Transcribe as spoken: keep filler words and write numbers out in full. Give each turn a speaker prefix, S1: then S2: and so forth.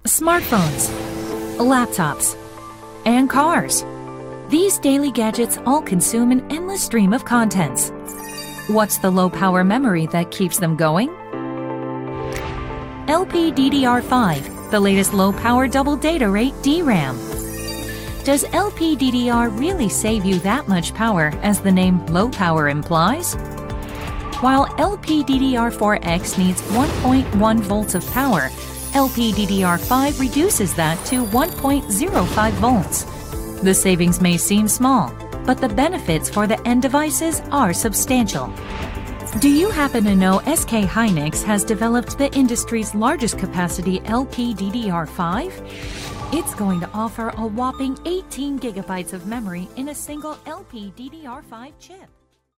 S1: Smartphones, laptops, and cars. These daily gadgets all consume an endless stream of contents. What's the low-power memory that keeps them going? L P D D R five, the latest low-power double data rate D RAM. Does L P D D R really save you that much power as the name low power implies? While L P D D R four X needs one point one volts of power, L P D D R five reduces that to one point zero five volts. The savings may seem small, but the benefits for the end devices are substantial. Do you happen to know S K Hynix has developed the industry's largest capacity L P D D R five? It's going to offer a whopping eighteen gigabytes of memory in a single L P D D R five chip.